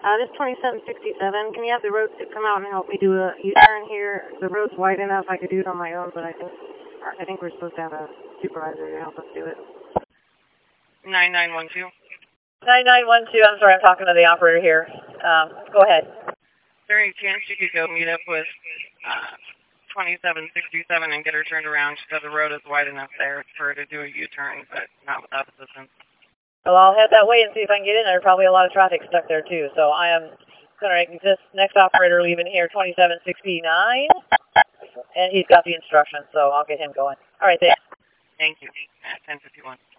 This 2767, can you have the road to come out and help me do a U-turn here? The road's wide enough, I could do it on my own, but I think we're supposed to have a supervisor to help us do it. 9912. 9912, I'm sorry, I'm talking to the operator here. Go ahead. Is there any chance you could go meet up with 2767 and get her turned around? She said the road is wide enough there for her to do a U-turn, but not without assistance. Well, I'll head that way and see if I can get in. There's probably a lot of traffic stuck there, too. So I am going to make this next operator leaving here, 2769. And he's got the instructions, so I'll get him going. All right, thanks. Thank you. 1051.